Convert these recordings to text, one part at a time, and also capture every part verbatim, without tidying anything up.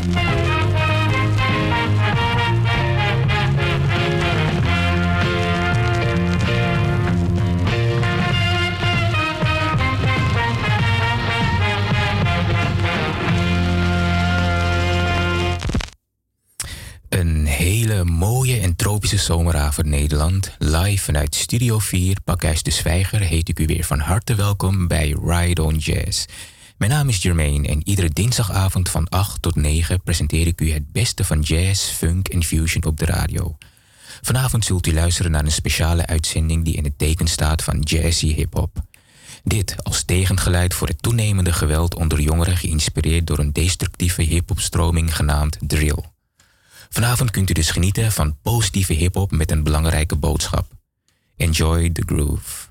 Mooie en tropische zomeravond Nederland. Live vanuit Studio vier, Pakhuis de Zwijger, heet ik u weer van harte welkom bij Ride on Jazz. Mijn naam is Jermaine en iedere dinsdagavond van acht tot negen presenteer ik u het beste van jazz, funk en fusion op de radio. Vanavond zult u luisteren naar een speciale uitzending die in het teken staat van jazzy hip-hop. Dit als tegengeluid voor het toenemende geweld onder jongeren, geïnspireerd door een destructieve hip-hopstroming genaamd drill. Vanavond kunt u dus genieten van positieve hip-hop met een belangrijke boodschap. Enjoy the groove.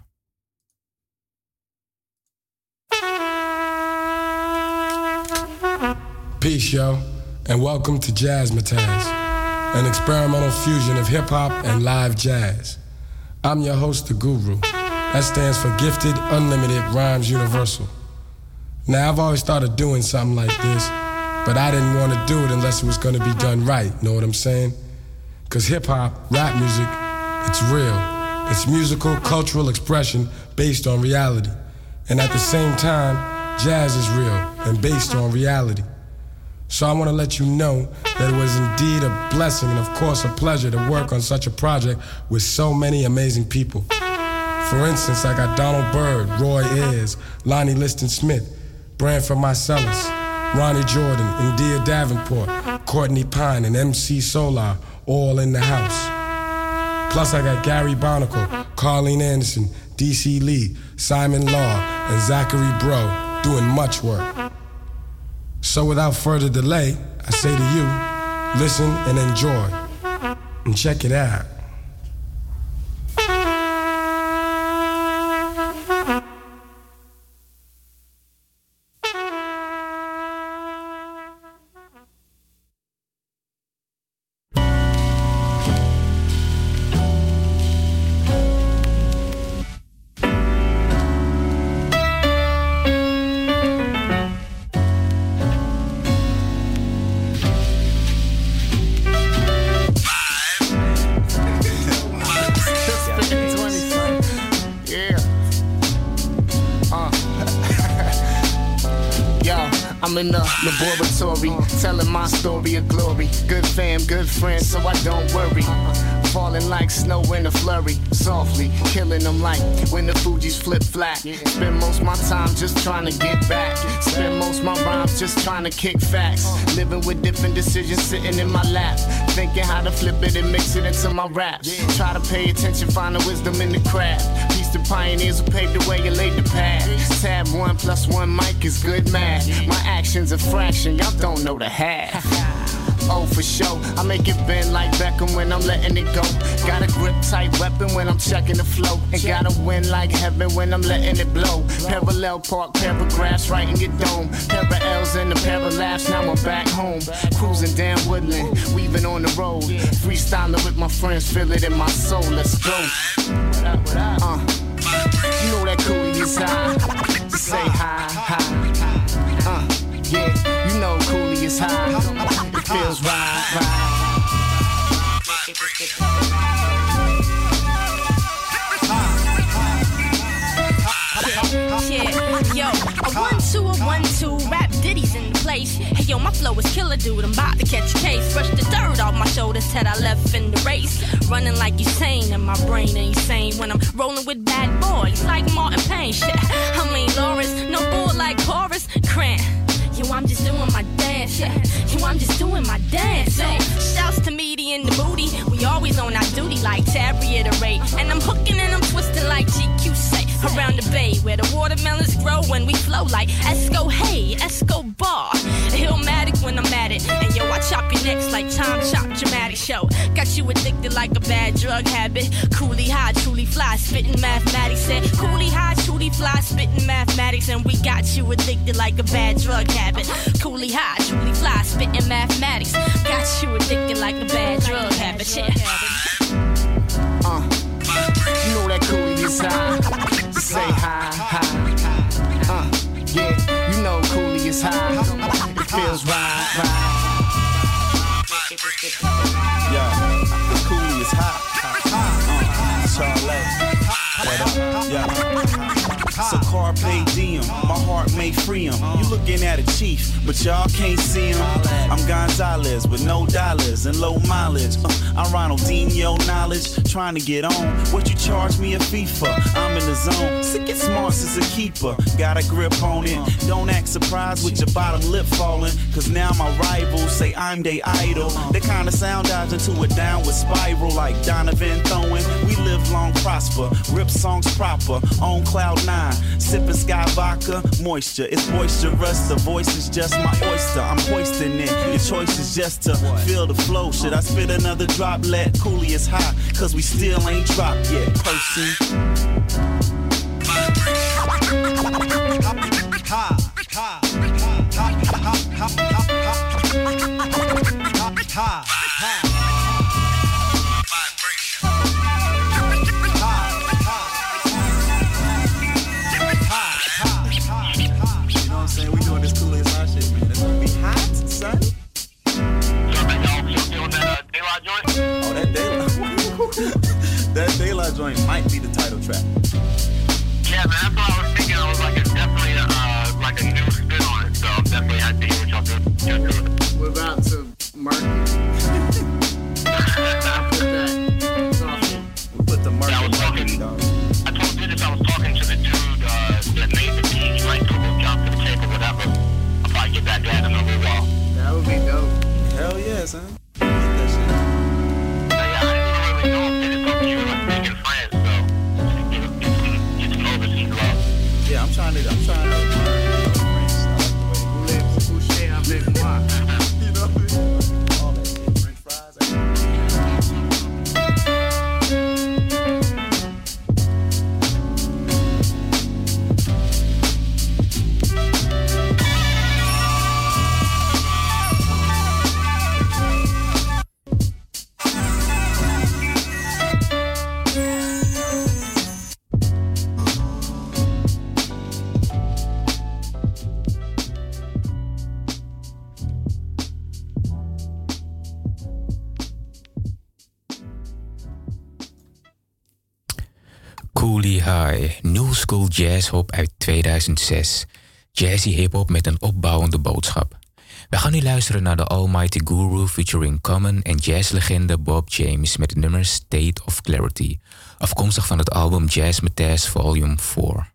Peace, yo, and welcome to Jazzmatazz, an experimental fusion of hip-hop and live jazz. I'm your host, The Guru. That stands for Gifted Unlimited Rhymes Universal. Now, I've always thought of doing something like this, but I didn't want to do it unless it was going to be done right, know what I'm saying? Because hip-hop, rap music, it's real. It's musical, cultural expression based on reality. And at the same time, jazz is real and based on reality. So I want to let you know that it was indeed a blessing and of course a pleasure to work on such a project with so many amazing people. For instance, I got Donald Byrd, Roy Ayers, Lonnie Liston Smith, Branford Marcellus, Ronnie Jordan, India Davenport, Courtney Pine, and M C Solar, all in the house. Plus I got Gary Barnacle, Carlene Anderson, D C Lee, Simon Law, and Zachary Bro doing much work. So without further delay, I say to you, listen and enjoy. And check it out. In the laboratory, telling my story of glory. Good fam, good friends, so I don't worry. Falling like snow in a flurry, softly killing them like when the Fugees flip flat. Spend most my time just trying to get back. Spend most my rhymes just trying to kick facts. Living with different decisions sitting in my lap, thinking how to flip it and mix it into my raps. Try to pay attention, find the wisdom in the craft. Peace to pioneers who paved the way and laid the path. Tab one plus one mic is good math. My actions a fraction, y'all don't know the half. Oh, for sure, I make it bend like Beckham when I'm letting it go. Got a grip tight weapon when I'm checking the flow. And gotta win like heaven when I'm letting it blow. Parallel park paragraphs right in your dome. Pair of L's and a pair of laughs, now I'm back home. Cruising down Woodland, weaving on the road. Freestyling with my friends, feel it in my soul, let's go. Uh, you know that coolie is high, say hi, hi. Uh, yeah, you know coolie is high. It feels right, right. Yeah, yo, a one two, a one two, rap ditties in place. Hey yo, my flow is killer, dude. I'm about to catch a case. Brush the dirt off my shoulders, head I left in the race. Running like Usain, and my brain ain't sane when I'm rolling with bad boys like Martin Payne. Shit, I mean Lawrence, no bull like Horace Grant. Yo, I'm just doing my dance, yeah. Yo, I'm just doing my dance, yeah. Shouts to Meaty and the Moody. We always on our duty like Tab reiterate. And I'm hooking and I'm twisting like G Q say. Around the bay where the watermelons grow when we flow like Esco, hey, Escobar. Hillmatic when I'm at it. And yo, I chop your necks like Tom Chop Dramatic Show. Got you addicted like a bad drug habit. Coolie high, truly fly, spitting mathematics. Said Coolie high, truly fly, spitting mathematics. And we got you addicted like a bad drug habit. Coolie high, truly fly, spitting mathematics. Got you addicted like a bad drug habit. Yeah. Uh, you know that coolie is high. Just say hi, hi. Uh, yeah, you know coolie is high. It feels right, right. Yeah. So carpe diem, my heart may free him. You looking at a chief, but y'all can't see him. I'm Gonzalez with no dollars and low mileage. Uh, I'm Ronaldinho knowledge, trying to get on. What you charge me a fee for? I'm in the zone. Sick and smart as a keeper, got a grip on it. Don't act surprised with your bottom lip falling, cause now my rivals say I'm they idol. They kinda sound dodge into a downward spiral like Donovan throwing. We live long, prosper, rip songs proper, on cloud nine. Sipping sky vodka, moisture, it's boisterous. The voice is just my oyster, I'm hoisting it. Your choice is just to feel the flow. Should I spit another drop? Let Cooley is high, cause we still ain't dropped yet. Person. That Daylight joint might be the title track. Yeah, man, that's what I was thinking. I was like, it's definitely a, uh, like a new spin on it. So I'm definitely happy to hear what y'all do. We're about to mark it. I'll put that softly. We put the mark. Yeah, I was talking. I told Dennis I was talking to the dude uh, that made the beat. He might throw a jump to the tape or whatever. I'll probably get back to him in a little while. That would be dope. Hell yeah, son. Yeah, I'm trying to, I'm trying to. Voulez-vous coucher avec moi? You know what I mean? All that shit, French fries. Coolie High, New School Jazz Hop uit tweeduizend zes. Jazzy hip-hop met een opbouwende boodschap. We gaan nu luisteren naar de Almighty Guru featuring Common en jazzlegende Bob James met het nummer State of Clarity, afkomstig van het album Jazzmatazz Volume four.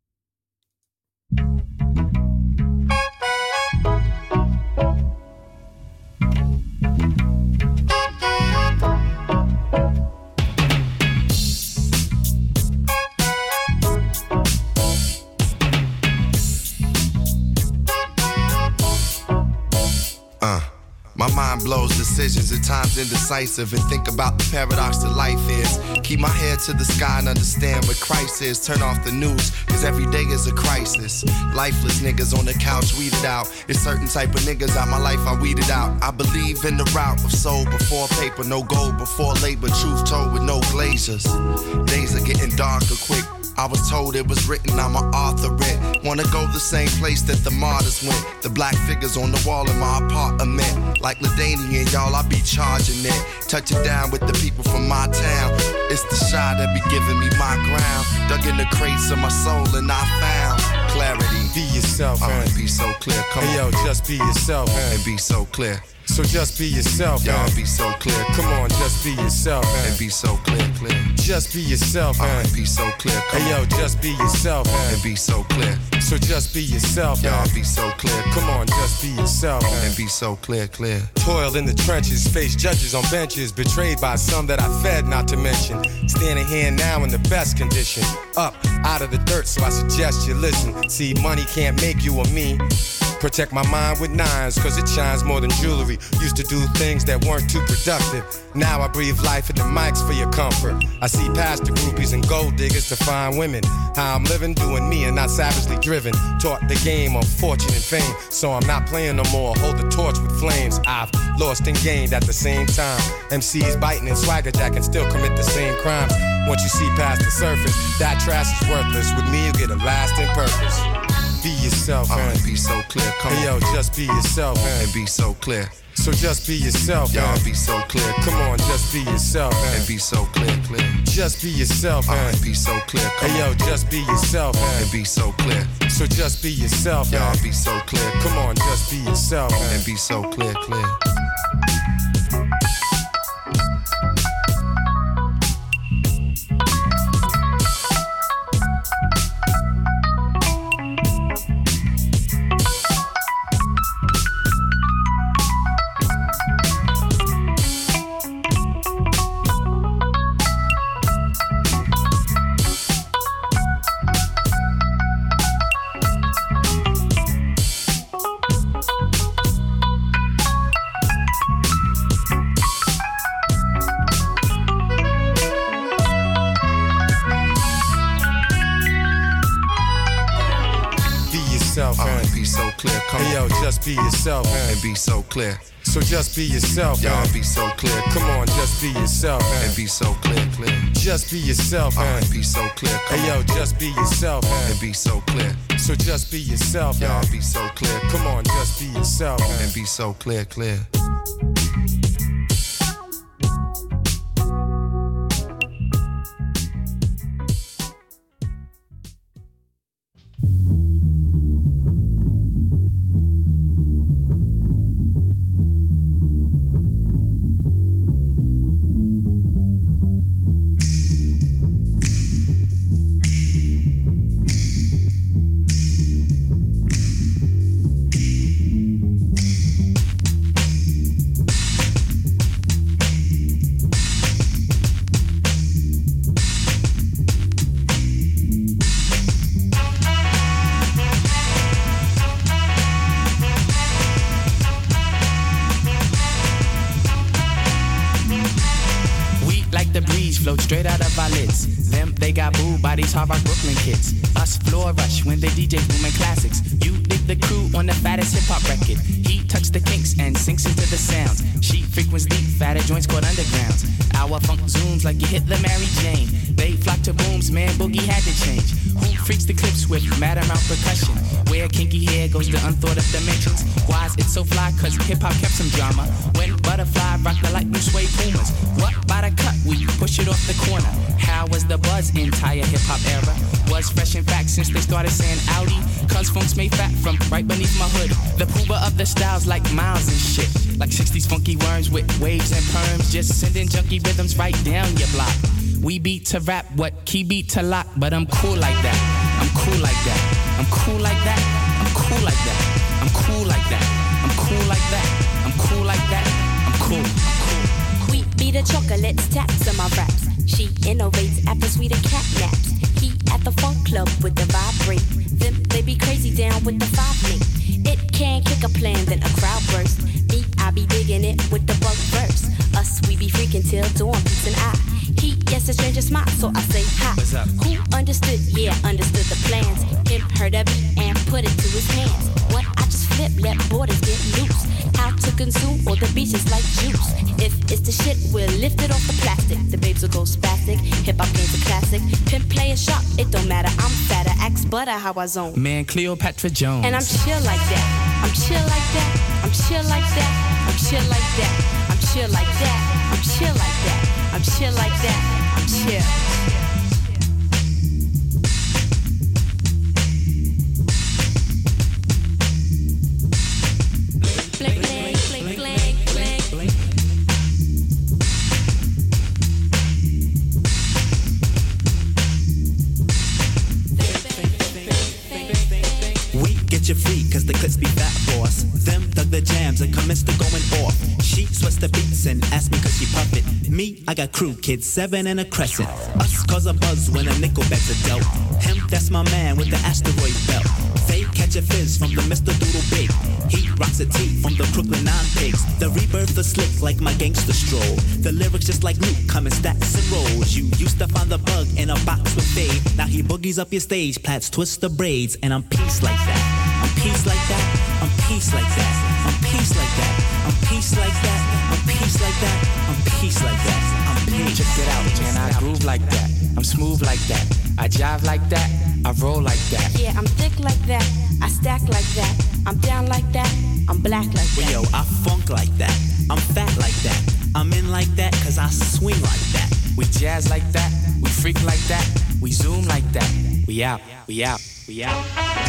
Uh, my mind blows decisions, at times indecisive, and think about the paradox that life is. Keep my head to the sky and understand what Christ is. Turn off the news, cause every day is a crisis. Lifeless niggas on the couch weeded out. It's certain type of niggas out my life I weeded out. I believe in the route of soul before paper, no gold before labor, truth told with no glaciers. Days are getting darker quick. I was told it was written, I'm an author it. Wanna go the same place that the martyrs went. The black figures on the wall in my apartment. Like LaDainian, y'all, I be charging it. Touching down with the people from my town. It's the shy that be giving me my ground. Dug in the crates of my soul and I found clarity. Be yourself, uh, man. Be so clear, come hey, on. yo, just be yourself, man. And be so clear. So just be yourself, Y'all man. be so clear. Come on, just be yourself, man. And be so clear, clear. Just be yourself, man. Uh, be so clear, come hey, yo, on. just be yourself, man. And be so clear. So just be yourself, Y'all man. be so clear. Come on, just be yourself, man. And be so clear, clear. Toil in the trenches, face judges on benches, betrayed by some that I fed, not to mention. Standing here now in the best condition, up out of the dirt, so I suggest you listen. See, money can't make you or me. Protect my mind with nines, cause it shines more than jewelry. Used to do things that weren't too productive. Now I breathe life in the mics for your comfort. I see past the groupies and gold diggers to find women. How I'm living, doing me and not savagely driven. Taught the game of fortune and fame, so I'm not playing no more. Hold the torch with flames. I've lost and gained at the same time. M Cs biting and swagger jack and still commit the same crimes. Once you see past the surface, that trash is worthless. With me you get a lasting purpose. Be yourself, uh, man. and be so clear. Come hey, on. yo, just be yourself, man. And be so clear. So just be yourself, Y'all man. be so clear. Come on, just be yourself, man. And be so clear, clear. Just be yourself, uh, man. and be so clear. Come hey, yo, on. just be yourself, man. And be so clear. So just be yourself, man. Y'all be so clear. Come on, just be yourself, man. And be so clear, clear. Be yourself, man. And be so clear. So just be yourself, man. Y'all be so clear. Come on, just be yourself, man. And be so clear, clear. Just be yourself, man. Uh, and be so clear. Come hey, yo, on. just be yourself, man. And be so clear. So just be yourself, man. Y'all be so clear. Come on, just be yourself, man. And be so clear, clear. Float straight out of our lids. Them, they got booed by these Hard Rock Brooklyn kids. Us floor rush when they D J booming classics. You dig the crew on the fattest hip hop record. He tucks the kinks and sinks into the sounds. She frequents deep, fatter joints called undergrounds. Our funk zooms like you hit the Mary Jane. They flock to booms, man, boogie had to change. Who freaks the clips with mad amount percussion? Where kinky hair goes to unthought of dimensions. Why is it so fly? Cause hip hop kept some drama. When Butterfly rocked the light blue suede Pumas. What by the cut? We push it off the corner. How was the buzz entire hip hop era? Was fresh in fact since they started saying Audi. Cause funk's made fat from right beneath my hood. The pooba of the styles like Miles and shit. Like sixties funky worms with waves and perms. Just sending junky rhythms right down your block. We beat to rap, what key beat to lock. But I'm cool like that, I'm cool like that. I'm cool like that, I'm cool like that. I'm cool like that, I'm cool like that. I'm cool like that, I'm cool, I'm cool. We beat the chocolates, taps on my raps. She innovates after sweeter cat naps. He at the funk club with the vibrate. Them they be crazy down with the five link. It can kick a plan, then a crowd burst. Me, I be digging it with the bug verse. Us, we be freaking till dawn, peace and I. He gets a stranger smile, so I say hi. What's up? Who understood? Yeah, understood the plans. Him heard of it and put it to his hands. What I just flip, let borders get loose. How to consume all the beaches like juice. If it's the shit, we'll lift it off the plastic. The babes will go spastic. Hip hop game's a classic. Pimp playing sharp, it don't matter. I'm fatter, axe butter, how I zone. Man, Cleopatra Jones. And I'm chill like that. I'm chill like that. I'm chill like that. I'm chill like that. I'm chill like that. I'm chill like that. I'm chill like that. I'm chill. Your free, cause the clips be fat boss. Them dug the jams and commenced to going off. She sweats the beats and asked me cause she puff it. Me, I got crew kids, seven and a crescent. Us cause a buzz when a nickel bags are dealt. Him, that's my man with the asteroid belt. They catch a fizz from the Mister Doodle Big. He rocks a tee from the Brooklyn Nine Pigs. The rebirth is slick like my gangster stroll. The lyrics just like Luke, coming stacks and rolls. You used to find the bug in a box with fade. Now he boogies up your stage, plats twist the braids, and I'm peace like that. I'm peace like that, I'm peace like that, I'm peace like that, I'm peace like that, I'm peace like that, I'm peace like that, I'm peace. Check it out, man, I groove like that. I'm smooth like that. I jive like that. I roll like that. Yeah, I'm thick like that. I stack like that. I'm down like that. I'm black like that. Well, yo, I funk like that. I'm fat like that. I'm in like that cause I swing like that. We jazz like that. We freak like that. We zoom like that. We out. We out. We out.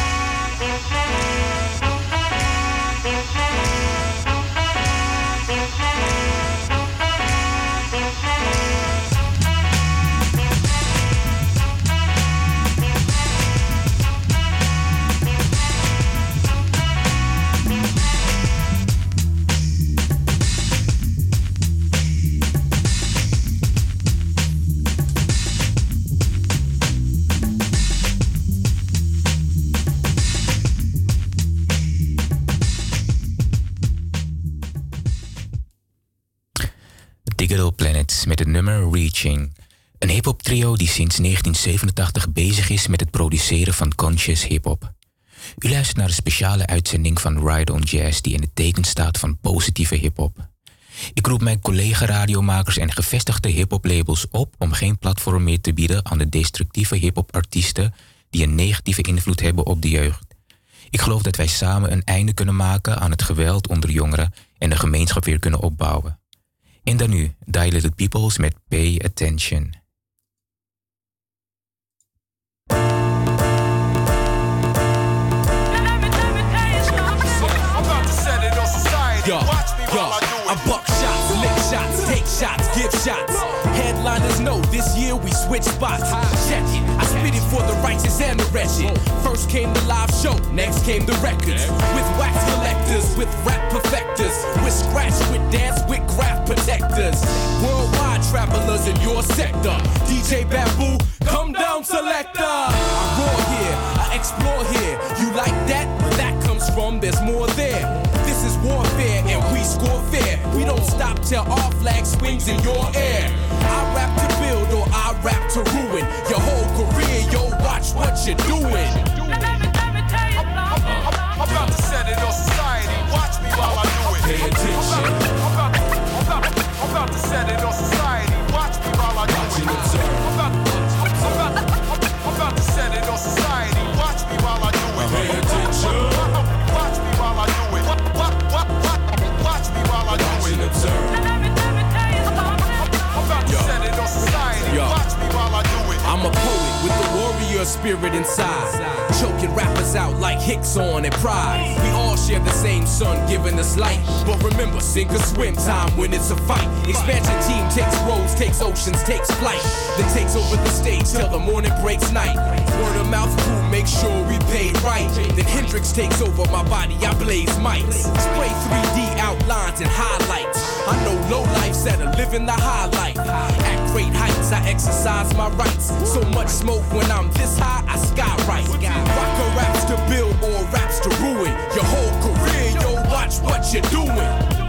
Digital Planets met het nummer Reaching. Een hip-hop trio die sinds negentien zevenentachtig bezig is met het produceren van conscious hip-hop. U luistert naar een speciale uitzending van Ride on Jazz die in het teken staat van positieve hip-hop. Ik roep mijn collega-radiomakers en gevestigde hip-hop labels op om geen platform meer te bieden aan de destructieve hip-hop artiesten die een negatieve invloed hebben op de jeugd. Ik geloof dat wij samen een einde kunnen maken aan het geweld onder jongeren en de gemeenschap weer kunnen opbouwen. En dan nu, Die Little Peoples met Pay Attention. Yo, yo, I buck shots, lick shots, take shots, give shots. Headliners know this year we switch spots. Check it, I spit it for the righteous and the wretched. First came the live show, next came the records. With wax collectors, with rap perfecters, with scratch, with dance, with graph protectors. Worldwide travelers in your sector. D J Bamboo, come down selector. I roar here, I explore here. You like that? Where that comes from, there's more there. This is warfare and we score fair. We don't stop till our flag swings in your air. I rap to build or I rap to ruin your whole career. Yo, watch what you're doing. I'm about to set it on society. Watch me while I do it. Pay attention. I'm about, I'm about, I'm about to set it on society. Watch me while I do it. I'm about, I'm about, I'm about to set it on society. Watch me while I do it. Pay attention. Watch me while I do it. Watch me while I do it. Observe. I'm about to set it on society. Watch me while I do it. I'm a poet with the warrior spirit inside, choking rappers out like Hicks on and Pride. We all share the same sun giving us light, but remember, sink or swim time when it's a fight. Expansion team takes roads, takes oceans, takes flight, then takes over the stage till the morning breaks night. Word of mouth crew, make sure we paid right. Then Hendrix takes over my body, I blaze mics. Spray three D outlines and highlights. I know low life's at a living the high life. At great heights, I exercise my rights. So much smoke when I'm this high, I skywrite. Rocker raps to build or raps to ruin your whole career. Yo, watch what you're doing.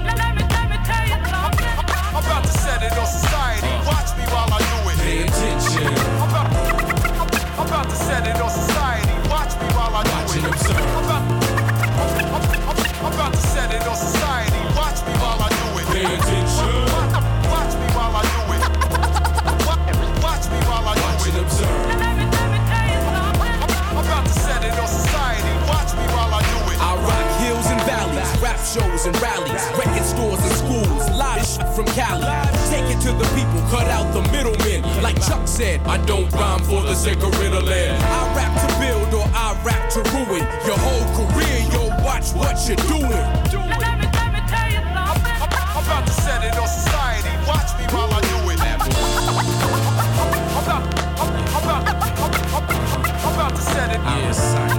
I'm about to set it on society. Watch me while I do it. Pay attention. I'm about, I'm about to set it on society. Watch me while I do watch it. Observe. I'm about, I'm, I'm about to set it on society. Watch me while I do it. Pay attention. Watch me while I do it. Watch me while I do watch it. Observe. I'm about to set it on society. Watch me while I do it. I rock hills and valleys, rap shows and rallies, record stores and schools, live shit from Cali. Take it to the people, cut out the middlemen. Like Chuck said, I don't rhyme for the sake of riddling. I rap to build or I rap to ruin your whole career. Yo, watch what you're doing. I'm about to set it on society. Watch me while I do it. I'm about, I'm about, I'm about to set it. Yes,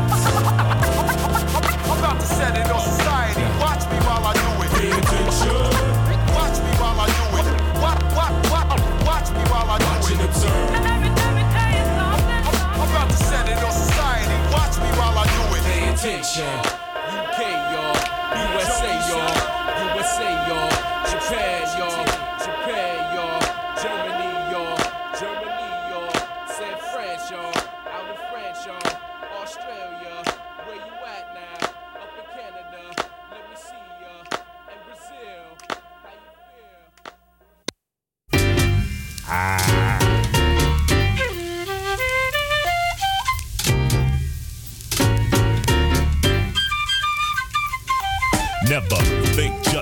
I'm about to set it on society. Watch me while I do it. Pay attention. Watch me while I do it. Watch, watch, watch, watch me while I do watch it. Observe. I'm about to set it on society. Watch me while I do it. Pay attention. U K, y'all. U S A, y'all.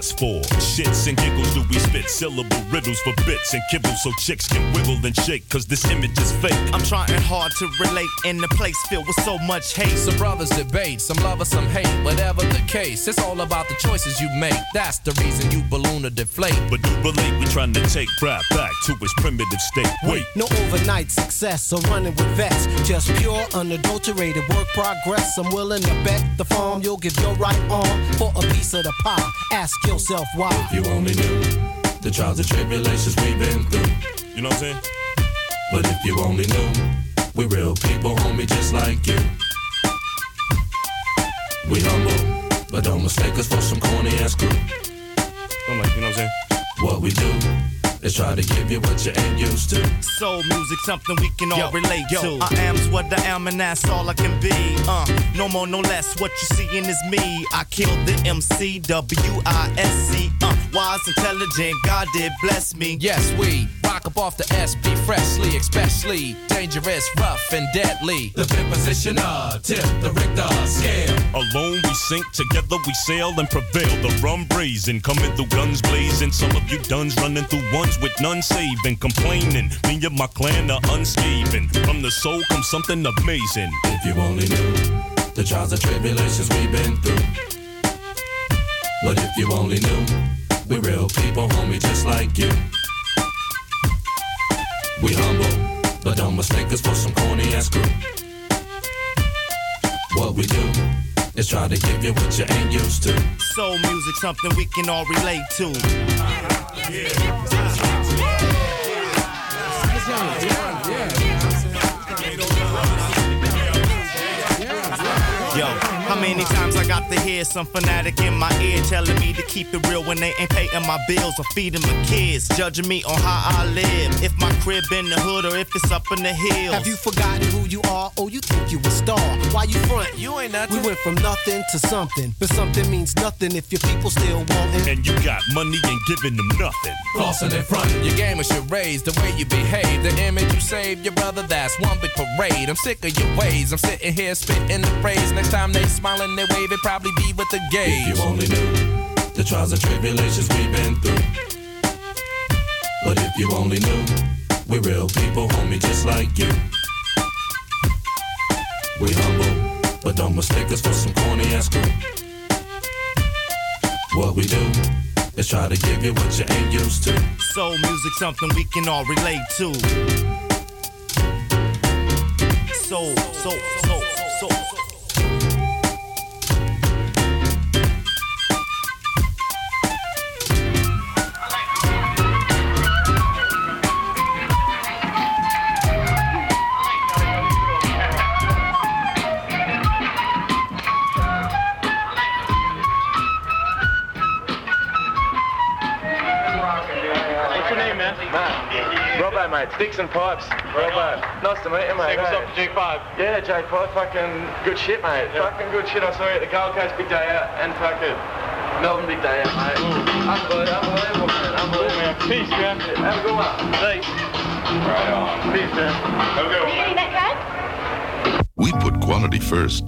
lust for. Shits and giggles do we spit syllable riddles for bits and kibbles so chicks can wiggle and shake, cause this image is fake. I'm trying hard to relate in a place filled with so much hate. Some brothers debate, some love or some hate. Whatever the case, it's all about the choices you make. That's the reason you balloon or deflate. But do relate, we trying to take rap back to its primitive state. Wait, no overnight success or running with vets. Just pure, unadulterated work progress. I'm willing to bet the farm you'll give your right arm for a piece of the pie. Ask yourself why. If you only knew the trials and tribulations we've been through. You know what I'm saying? But if you only knew, we real people, homie, just like you. We humble, but don't mistake us for some corny ass crew. I'm like, you know what I'm saying? What we do is try to give you what you ain't used to. Soul music, something we can all yo, relate yo. to. I am's what I am and that's all I can be. Uh, no more, no less, what you seeing is me. I killed the M C, W I S C. Uh, wise, intelligent, God did bless me. Yes, we rock up off the S P freshly, especially dangerous, rough, and deadly. The fifth positioner, tip the Richter scale. Alone we sink, together we sail and prevail. The rum brazen, coming through guns blazing. Some of you duns running through ones with none saving, complaining. Me and my clan are unscathed. From the soul comes something amazing. If you only knew the trials and tribulations we've been through. But if you only knew, we real people, homie, just like you. We humble, but don't mistake us for some corny ass crew. What we do is try to give you what you ain't used to. Soul music, something we can all relate to. Yeah. Yo, how many times I got to hear some fanatic in my ear telling me to keep it real when they ain't paying my bills or feeding my kids, judging me on how I live, if my crib in the hood or if it's up in the hills. Have you forgotten who you are? Oh, you think you a star? Why you front? You ain't nothing. We went from nothing to something, but something means nothing if your people still wantin'. And you got money and giving them nothing. Flossing in front. Your game is your raise, the way you behave, the image you save, your brother, that's one big parade. I'm sick of your ways, I'm sitting here spitting the praise. Next time they smiling, they wave, it probably be with the gauge. If you only knew the trials and tribulations we've been through. But if you only knew, we real people, homie, just like you. We humble, but don't mistake us for some corny ass crew. What we do is try to give you what you ain't used to. Soul music, something we can all relate to. Soul, soul, soul, soul, soul. Robbo, mate. Sticks and Pipes. Robbo. Nice to meet you, mate. What's up, J five? Yeah, J five. Fucking good shit, mate. Yeah. Fucking good shit. I saw you at the Gold Coast big day out and fucking Melbourne big day out, mate. Unbelievable, unbelievable, man. Unbelievable. Cool, man. Peace, man. Yeah, have a good one. Thanks. Right on. Peace, man. Have a good one. Are you getting that, guys? We put quality first.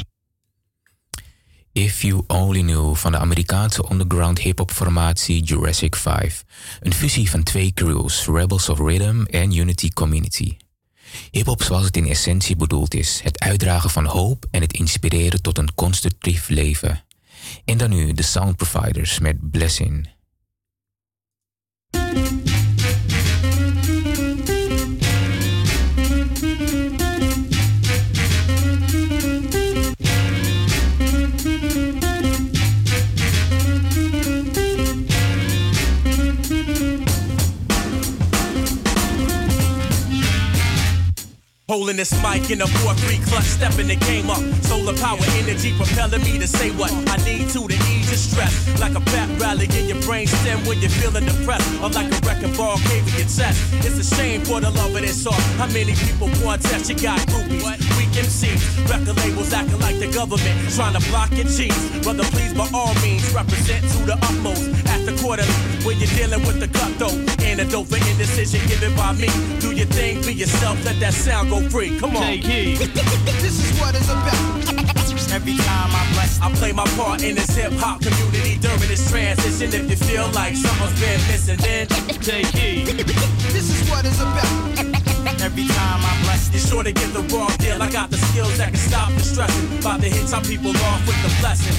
If You Only Knew van de Amerikaanse underground hip-hop formatie Jurassic vijf. Een fusie van twee crews, Rebels of Rhythm en Unity Community. Hip-hop zoals het in essentie bedoeld is, het uitdragen van hoop en het inspireren tot een constructief leven. En dan nu de Sound Providers met Blessing. Holding this mic in a four three clutch, stepping the game up. Solar power energy propelling me to say what I need to to ease your stress. Like a fat rally in your brain stem when you're feeling depressed. Or like a wrecking ball caving your chest. It's a shame for the love of this art. How many people want test? You got groupies, weak M Cs. Record labels acting like the government, trying to block your cheese. Brother, please by all means represent to the utmost. At the quarterly, when you're dealing with the cutthroat. Antidote for indecision given by me. Do your thing, be yourself, let that sound go free. Come on. This is what it's about. Every time I bless, I play my part in this hip hop community during the this transition. If you feel like something's been missing, then take heed. This is what it's about. Every time I bless, you're sure to get the raw deal. I got the skills that can stop the stressing. About to hit some people off with the blessing.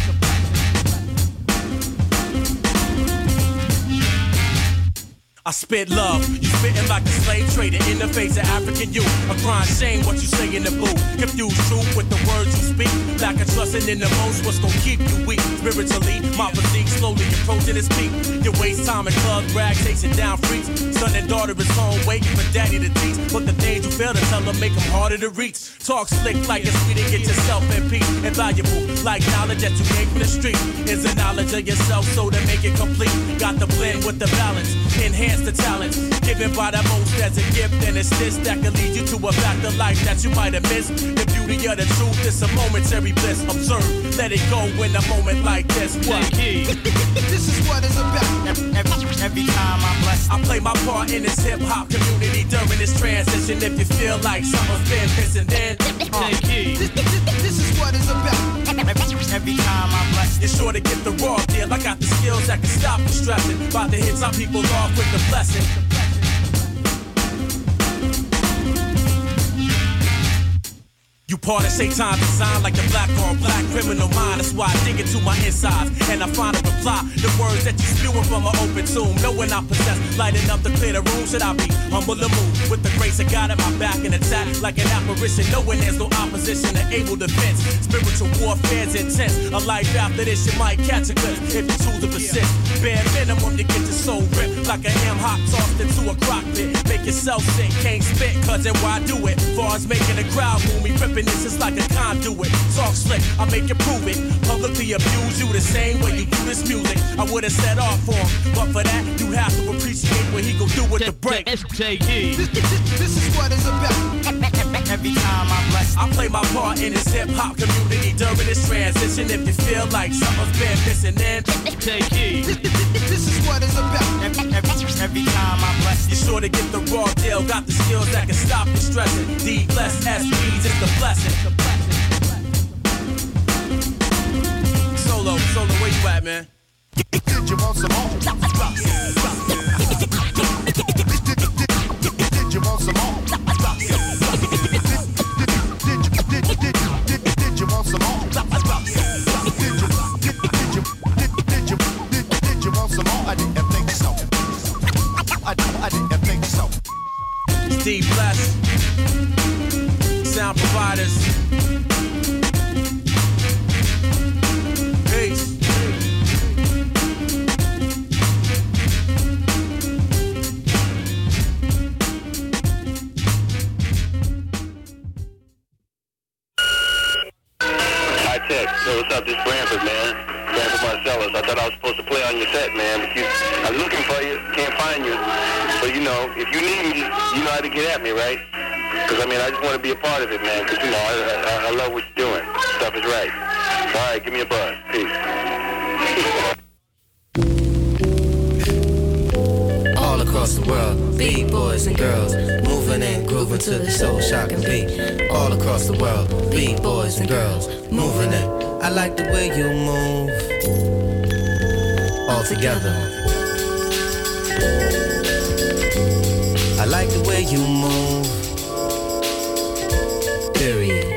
I spit love, you spittin' like a slave trader in the face of African youth. A crying shame what you say in the booth. Confuse truth with the words you speak. Lack of trusting in the most, what's gon' keep you weak? Spiritually, my physique slowly approaching its peak. You waste time in club rag, chasing down freaks. Son and daughter is home waiting for daddy to teach. But the things you fail to tell them make them harder to reach. Talk slick like it's sweet and get yourself in peace. Invaluable, like knowledge that you gain from the street. Is a knowledge of yourself so to make it complete. Got the blend with the balance, enhance the talent given by the most as a gift, and it's this that can lead you to a fact of life that you might have missed. The beauty of the truth is a momentary bliss. Observe, let it go in a moment like this. What? This is what it's about. Every, every time I bless, I play my part in this hip hop community during this transition. If you feel like something's been missing, then uh, this, this is what it's about. Every time I bless, you're sure to get the raw deal. I got the skills that can stop the stressing. About to hit some people off with the blessing. You part of Satan's design like the black on black criminal mind. That's why I dig into my insides and I find a reply. The words that you spewing from an open tomb, knowing I possess, lighting up to clear the room. Should I be humble and move with the grace of God at my back and attack like an apparition, knowing there's no opposition and able defense. Spiritual warfare's intense. A life after this, you might catch a glimpse if you choose to persist. Bare minimum, you get your soul ripped like a ham hock tossed into a crock pit. Make yourself sick, can't spit, cause then why do it? Far as making the crowd move me, ripping this is like a conduit. Talk slick, I make you prove it. Publicly abuse you the same way you do this music. I would've set off for him, but for that, you have to appreciate what he gon' do with the break. This, this, this is what it's about. Every time I bless, I play my part in this hip hop community during this transition. If you feel like something's been missing, then take heed. This, this is what it's about. Every, every, every time I bless, you're sure to get the raw deal. Got the skills that can stop the stressing. D less S P's is the blessing. Solo, solo, where you at, man? Did you want some more? Did you want some more? Did you want some more? Did you want some more? I didn't think so. I, I didn't think so. Steve Bless, Sound Providers. Peace. Hi, Tech. Hey, what's up? This is Branford, man. Branford Marcellus. I thought I was supposed to play on your set, man, but you, I was looking for you, can't find you. So, you know, if you need me, you know how to get at me, right? Because, I mean, I just want to be a part of it, man, because, you know, I, I, I love what you're doing. Stuff is right. All right, give me a buzz. Peace. All across the world, big boys and girls, moving and grooving to the soul shocking beat. All across the world, big boys and girls, moving in. I like the way you move. All together. I like the way you move. Period.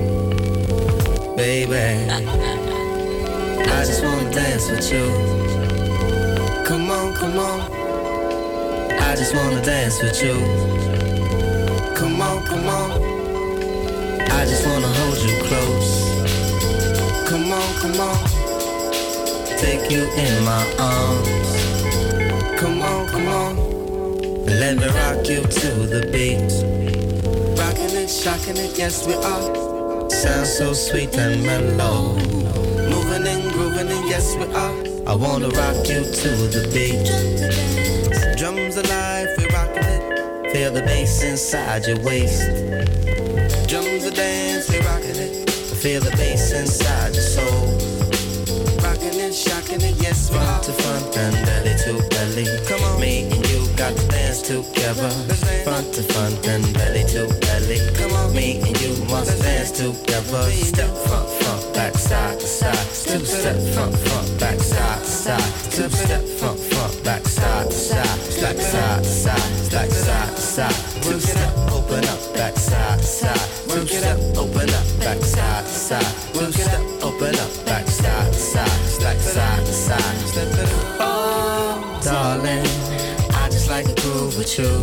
Baby, I just wanna dance with you. Come on, come on. I just wanna dance with you. Come on, come on. I just wanna hold you close. Come on, come on. Take you in my arms. Come on, come on. Let me rock you to the beat. Rocking it, shocking it, yes we are. Sounds so sweet and mellow. Moving and grooving and yes we are. I wanna rock you to the beat. Drums alive, we're rocking it. Feel the bass inside your waist. Drums a dance, we're rocking it. Feel the bass inside your soul. Rocking it, shocking it, yes, front to front and belly to belly. Come on, me and you got to dance together. Front to front and belly to belly. Come on, me and you must dance together. Step front, front, back, side to side. Two step front, front, back, side to side. Two step front, front, back, side to side. Back, side to side, back, side to side. Two step, open up, back, side to side. Two step, open up, back, side to side. Two step, open up, back, side to side. Back, side to side. Oh, darling, I just like to groove with you.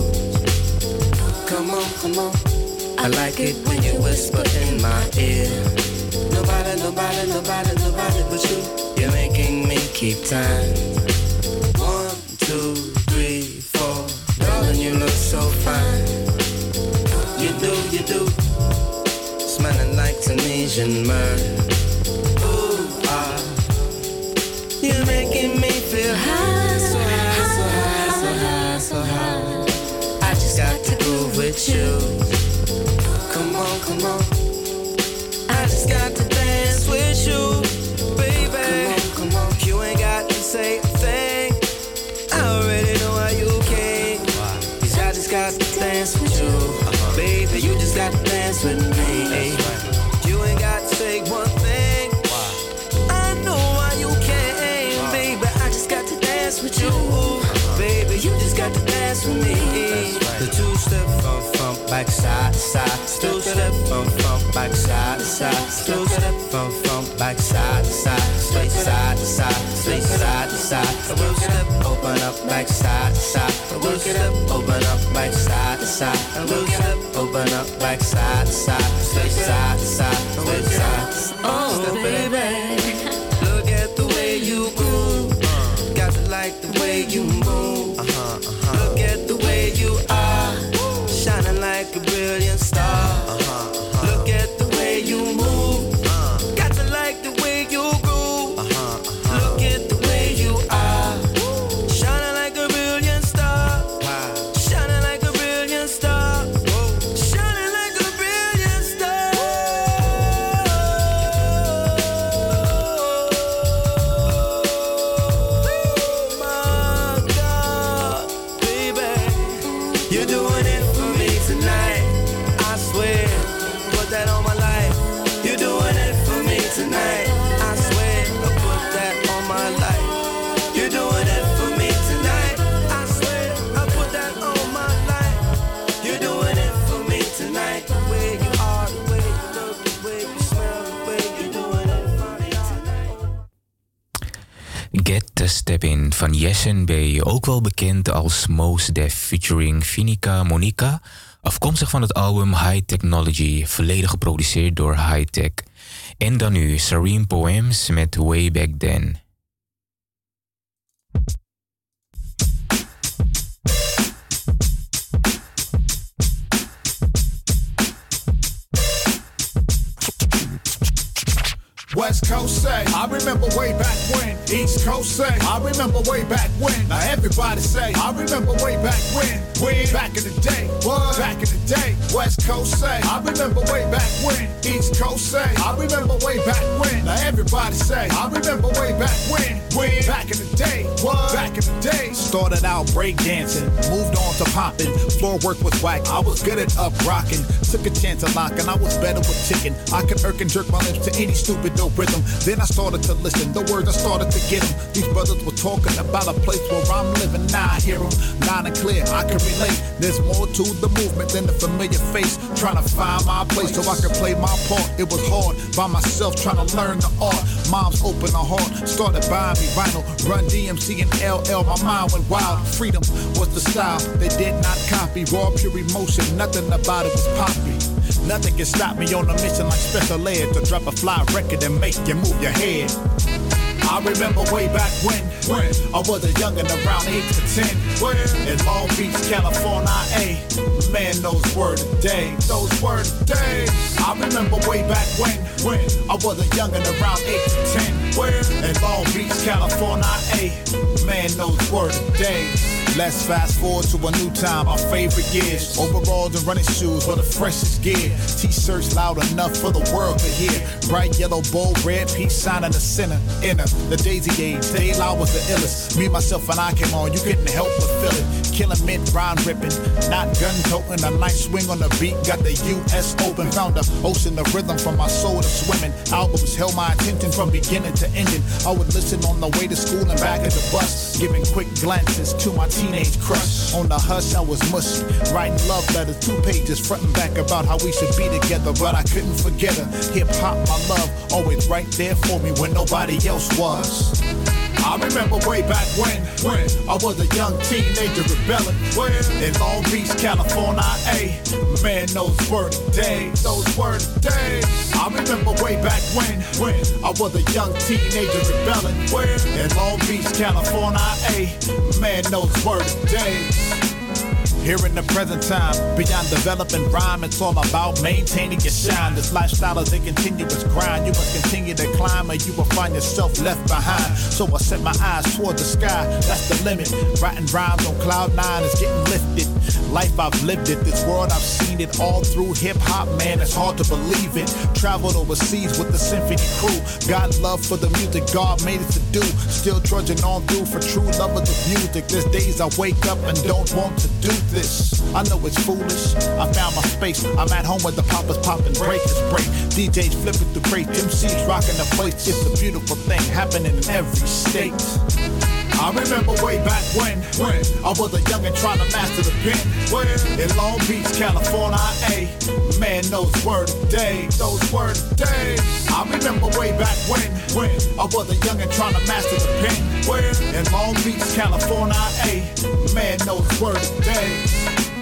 Come on, come on. I like it when you whisper in my ear. Nobody, nobody, nobody, nobody but you. You're making me keep time. One, two, three, four. Darling, you look so fine. You do, you do. Smelling like Tunisian myrrh. Ooh, ah. You're making me feel high, so high, so high, so high, so high. I just got to groove with you. Come on, come on. I just got to dance with you, baby. Come on, come on. You ain't got to say a thing. I already know how you came. Cause I just got to dance with you, baby. You just got to dance with me. You ain't got to say one thing. I know why you came, baby. I just got to dance with you, baby. You just got to dance with me. The two step from from back side to side. Two step from from back side to side. Two step from from back side to side. Straight side to side. Straight side to side. Two step open up back side to side. Two step open up back side to side. Two step open up back side to side. Straight side to side. Straight side to side. Oh baby, look at the way you groove. Got to like the way you move. Look at the way you are, shining like a brilliant star. Look at the way you move. Got to like the way you groove. Look at the way you are, shining like a brilliant star. Shining like a brilliant star. Shining like a brilliant star. Oh my God, baby, you're doing it for me tonight. I swear, put that on my life. You're doing it for me tonight. I swear, I put that on my life. You're doing it for me tonight. I swear, I put that on my life. You're doing it for me tonight. The way you are, the way you look, the way you smell, the way you're doing it for me tonight. Get the Step In van Yessen B, ook wel bekend als Mos Def featuring Finica Monica, afkomstig van het album High Technology, volledig geproduceerd door High Tech. En dan nu Serene Poems met Way Back Then. West Coast say, I remember way back when. East Coast say, I remember way back when. Now everybody say, I remember way back when. When? Back in the day. What? Back in the day. West Coast say, I remember way back when. East Coast say, I remember way back when. Now everybody say, I remember way back when. When? Back in the day. What? Back in the day. Started out breakdancing, moved on to popping. Floor work was whack, I was good at up rocking. Took a chance at locking, I was better with chicken. I could irk and jerk my lips to any stupid dope rhythm. Then I started to listen, the words I started to get them. These brothers were talking about a place where I'm living. Now I hear them, loud and clear, I can relate. There's more to the movement than the familiar face. Trying to find my place so I could play my part. It was hard, by myself trying to learn the art. Mom's open her heart, started buying me vinyl. Run D M C and L L, my mind went wild. Freedom was the style, they did not copy. Raw, pure emotion, nothing about it was poppy. Nothing can stop me on a mission like Special Ed to drop a fly record and make you move your head. I remember way back when, when I was a youngin' around eight to ten. In Long Beach, California, A. Man, those were the days, those were the days. I remember way back when, when I was a youngin' around eight to ten. In Long Beach, California, A. Man, those were the days. Let's fast forward to a new time, our favorite years. Overalls and running shoes were the freshest gear. T-shirts loud enough for the world to hear. Bright yellow, bold red, peace sign in the center. Inner, the daisy age, Daylight was the illest. Me, myself, and I came on, you couldn't help but feel it. killing mid rhyme ripping, not gun toting. A nice swing on the beat, got the U S Open. Found a ocean of rhythm from my soul to swimming. Albums held my attention from beginning to ending. I would listen on the way to school and back at the bus, giving quick glances to my teenage crush. On the hush, I was mushy, writing love letters, two pages front and back about how we should be together. But I couldn't forget her. Hip hop, my love, always right there for me when nobody else was. I remember way back when, when I was a young teenager rebelling. When in Long Beach, California, A. Man, those were the days, those were the days. I remember way back when, when I was a young teenager rebelling. When in Long Beach, California, A. Man, those were the days. Here in the present time, beyond developing rhyme, it's all about maintaining your shine. This lifestyle is a continuous grind. You must continue to climb or you will find yourself left behind. So I set my eyes toward the sky, that's the limit. Writing rhymes on cloud nine is getting lifted. Life I've lived it, this world I've seen it all through hip-hop, man, it's hard to believe it. Traveled overseas with the symphony crew. Got love for the music God made it to do. Still trudging on through for true lovers of music. There's days I wake up and don't want to do this. I know it's foolish, I found my space. I'm at home with the poppers popping, breakers break. D Js flipping through crates, M Cs rocking the place. It's a beautiful thing happening in every state. I remember way back when, when I was a youngin' trying to master the pen. When in Long Beach, California, A. Man, those were the days, those were the days. I remember way back when, when I was a youngin' trying to master the pen. When in Long Beach, California, A. Man, those were the days.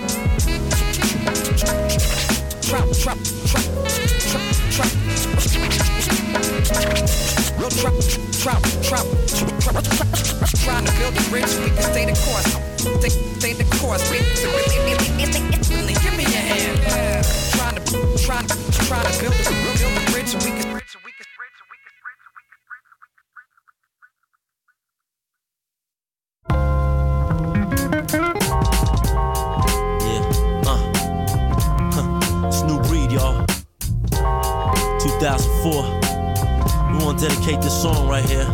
Trap, trap, trap, trap, trap. Real trap, trap, trap, trap, trap. Trying to build a bridge so we can stay the course. Stay, stay the course. Really, give me your hand. Trying to, trying, trying to build a, build a bridge so we can. two thousand four, we want to dedicate this song right here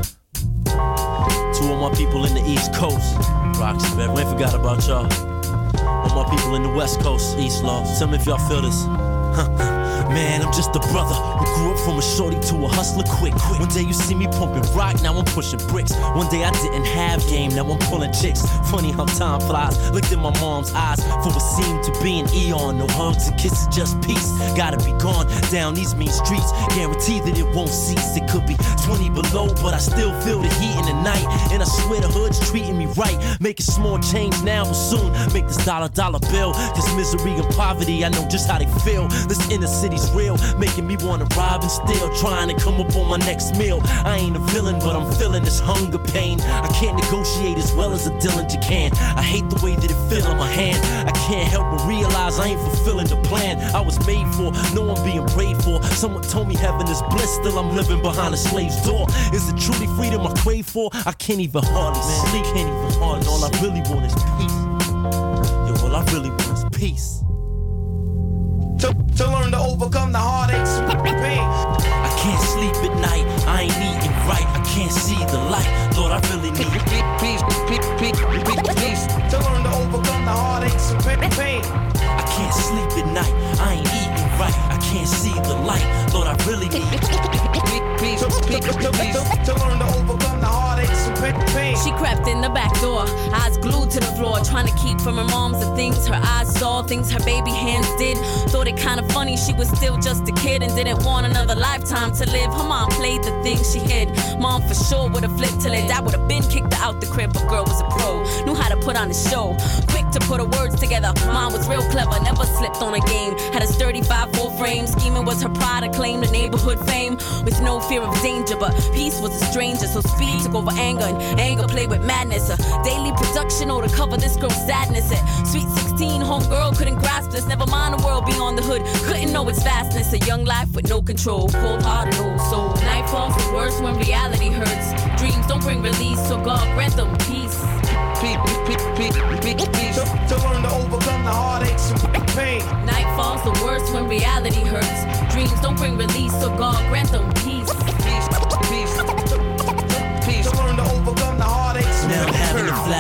to all my people in the East Coast. Rocks, man, we ain't forgot about y'all. All my people in the West Coast, East Law. Tell me if y'all feel this. Man, I'm just a brother who grew up from a shorty to a hustler quick. One day you see me pumping rock, now I'm pushing bricks. One day I didn't have game, now I'm pulling chicks. Funny how time flies, looked in my mom's eyes for what seemed to be an eon. No hugs and kisses, just peace. Gotta be gone down these mean streets. Guarantee that it won't cease. It could be twenty below, but I still feel the heat in the night. And I swear the hood's treating me right. Making small change now, but soon make this dollar dollar bill. Cause misery and poverty, I know just how they feel. This inner city's real, making me wanna rob and steal, trying to come up on my next meal. I ain't a villain, but I'm feeling this hunger pain. I can't negotiate as well as a Dillinger can. I hate the way that it feel on my hand. I can't help but realize I ain't fulfilling the plan I was made for. No, I'm being prayed for. Someone told me heaven is bliss, still I'm living behind a slave's door. Is it truly freedom I crave for? I can't even hardly sleep, can't even hardly. All I really want is peace. Yo, all I really want is peace. To, to learn to overcome the heartaches and pain. I can't sleep at night, I ain't eating right. I can't see the light, Lord, I really need peace, peace, peace, peace, peace. To learn to overcome the heartaches and pain. I can't sleep at night, I ain't eating right. I can't see the light, Lord, I really need peace, peace, peace, peace. To learn to overcome the heartaches and pain. She crept in the back door, eyes glued to the floor, trying to keep from her moms the things her eyes saw, things her baby hands did. Thought it kinda funny she was still just a kid and didn't want another lifetime to live. Her mom played the things she hid. Mom for sure would've flipped till her dad would've been kicked her out the crib. But girl was a pro, knew how to put on a show, quick to put her words together. Mom was real clever, never slipped on a game. Had a sturdy five four frame, scheming was her pride, acclaimed the neighborhood fame with no fear of danger. But peace was a stranger, so speed took over anger and anger played with madness. A daily production or to cover this girl's sadness. At sweet sixteen, homegirl couldn't grasp this. Never mind the world beyond the hood, couldn't know its vastness. A young life with no control, cold heart and old soul. Night falls is worse when reality hurts. Dreams don't bring release, so God grant them peace. Peace, peace, peace, peace, peace. To, to learn to overcome the heartaches and pain. Night falls the worst when reality hurts. Dreams don't bring release, so God grant them peace. Peace, peace, peace. To learn to overcome the heartaches and now I'm having a flashback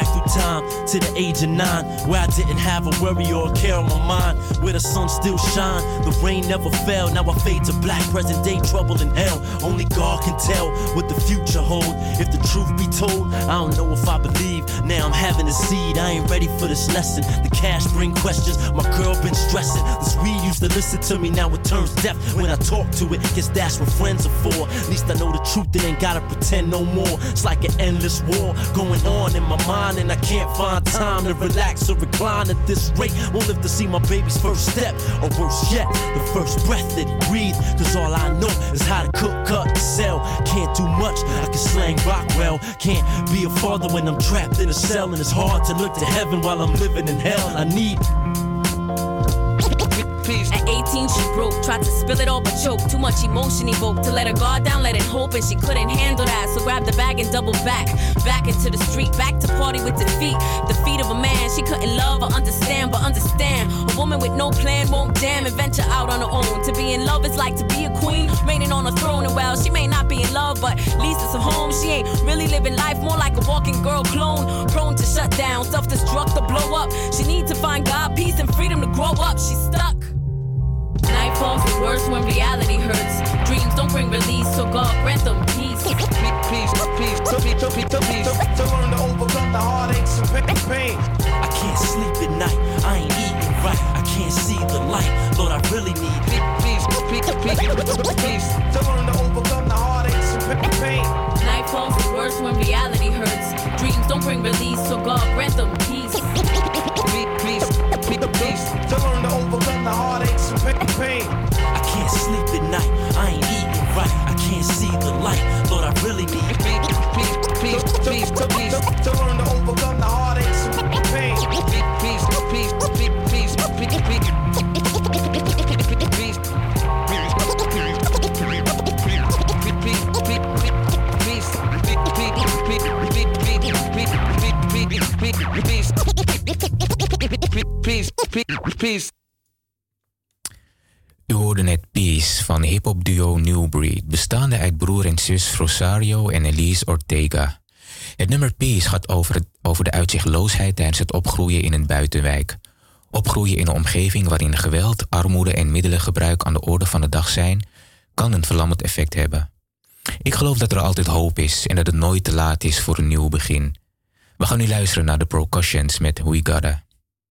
through time to the age of nine, where I didn't have a worry or a care on my mind, where the sun still shine, the rain never fell. Now I fade to black, present day trouble in hell. Only God can tell what the future hold. If the truth be told, I don't know if I believe. Now I'm having a seed, I ain't ready for this lesson. The cash bring questions, my girl been stressing. This weed used to listen to me, now it turns deaf when I talk to it. Guess that's what friends are for. At least I know the truth, it ain't gotta pretend no more. It's like an endless war going on in my mind, and I can't find time to relax or recline at this rate. Won't live to see my baby's first step, or worse yet, the first breath that he breathed. Cause all I know is how to cook, cut, and sell. Can't do much, I can slang rock well. Can't be a father when I'm trapped in a cell, and it's hard to look to heaven while I'm living in hell. I need At eighteen she broke, tried to spill it all but choked. Too much emotion evoked to let her guard down, let it hope, and she couldn't handle that. So grabbed the bag and doubled back, back into the street, back to party with defeat. The feet of a man she couldn't love or understand, but understand a woman with no plan won't damn and venture out on her own. To be in love is like to be a queen, reigning on a throne. And well, she may not be in love, but at least it's a home. She ain't really living life, more like a walking girl clone, prone to shut down, self-destruct to blow up. She need to find God, peace, and freedom to grow up. She's stuck. Night falls is worse when reality hurts. Dreams don't bring release, so God grant them peace. Peace, peace, peace, to, to, to, to, to learn to overcome the heartaches and pain. I can't sleep at night, I ain't eating right. I can't see the light, Lord, I really need peace, peace, peace, peace, to learn to overcome the heartaches and pain. Night falls is worse when reality hurts. Dreams don't bring release, so God grant them peace. Peace, peace, peace, to learn to overcome the heartaches and pain. I can't sleep at night, I ain't eating right. I can't see the light, Lord, I really need peace, peace, peace, peace, peace, to learn to overcome the heartaches and pain. Peace, peace, peace, peace, peace, peace, peace, peace, peace. U hoorde net Peace van hip-hop duo New Breed, bestaande uit broer en zus Rosario en Elise Ortega. Het nummer Peace gaat over, het, over de uitzichtloosheid tijdens het opgroeien in een buitenwijk. Opgroeien in een omgeving waarin geweld, armoede en middelengebruik aan de orde van de dag zijn, kan een verlammend effect hebben. Ik geloof dat er altijd hoop is en dat het nooit te laat is voor een nieuw begin. We gaan nu luisteren naar de Percussions met We Gotta.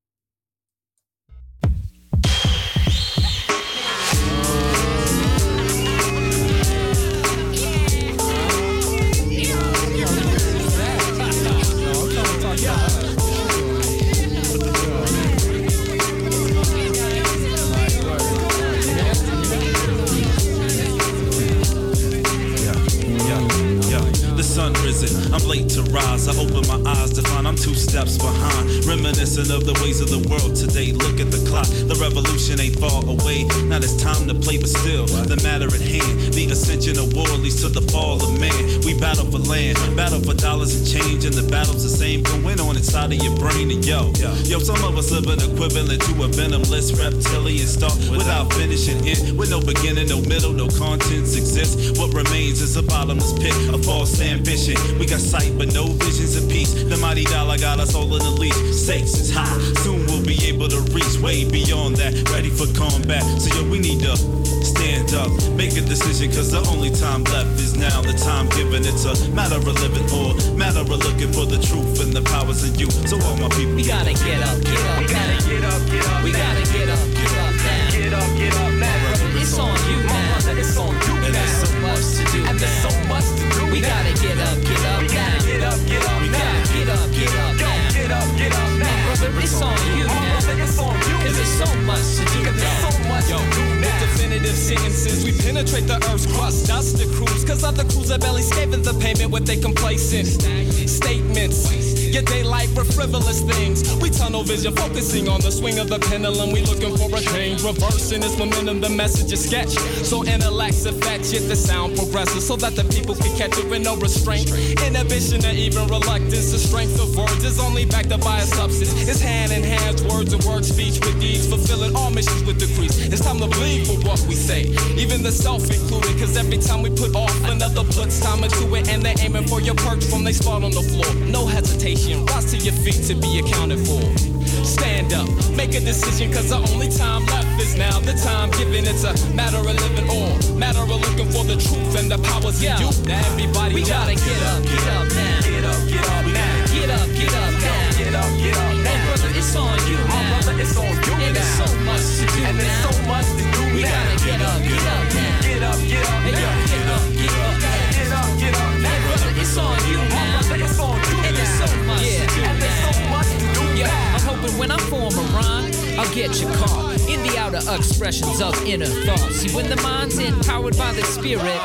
Sun risen, I'm late to rise. I open my eyes to find I'm two steps behind. Reminiscent of the ways of the world today. Look at the clock, the revolution ain't far away. Now it's time to play, but still, the matter at hand. The ascension of war leads to the fall of man. We battle for land, battle for dollars and change, and the battle's the same going on inside of your brain. And yo, yo, some of us live an equivalent to a venomless reptilian start without finishing end, with no beginning, no middle, no contents exist. What remains is a bottomless pit, a false ambition. We got sight but no visions of peace. The mighty dollar got us all in the leash. Stakes is high, soon we'll be able to reach way beyond that. Ready for combat, so yo, we need to stand up, make a decision, cause the only time left is now. The time given, it's a matter of living or matter of looking for the truth and the powers in you. So all my people, we gotta get up, get up, we gotta get up, get up, we gotta get up, get up, now. Get up, get up, now. It's on you now, it's on you now. And there's so much to do, and there's so much to do. We gotta get up, get up, now. Get up, get up, we gotta get up, get up, now. Get up, get up, now. Brother, it's on you now, it's on you. Cause there's so much to do, there's so much to do now. Definitive sentences, we penetrate the earth's crust. That's the cruise, cause other crews are barely scathing the payment with they complacent statements. Your daylight for frivolous things. We tunnel vision, focusing on the swing of the pendulum. We looking for a change, reversing its momentum. The message is sketch, so intellects affect yet the sound progresses, so that the people can catch it with no restraint, inhibition, or even reluctance. The strength of words is is only backed up by a substance. It's hand in hand, words and words, speech with deeds, fulfilling all missions with degrees. It's time to bleed for what we say, even the self included, cause every time we put off, another puts time into it, and they're aiming for your perch from they spot on the floor. No hesitation, rise to your feet to be accounted for. Stand up, make a decision, cause the only time left is now. The time given, it's a matter of living or matter of looking for the truth and the powers yeah. in you. Now everybody we gotta get up, get up now. Get up, get up now. Get up, get up now. Get up, get up now. And brother, it's on you now. My brother, it's on you and now. And there's so much to do and now. And there's so much to do we now. We gotta get up, get up now. Get up, get up now. Get up, get up now. Get up, get up now. And brother, it's on you now. My brother, it's on you and there's so much yeah. to do and there's so much to do yeah. now. I'm hoping when I form a rhyme, I'll get you caught in the outer expressions of inner thoughts. See, when the mind's empowered by the spirit,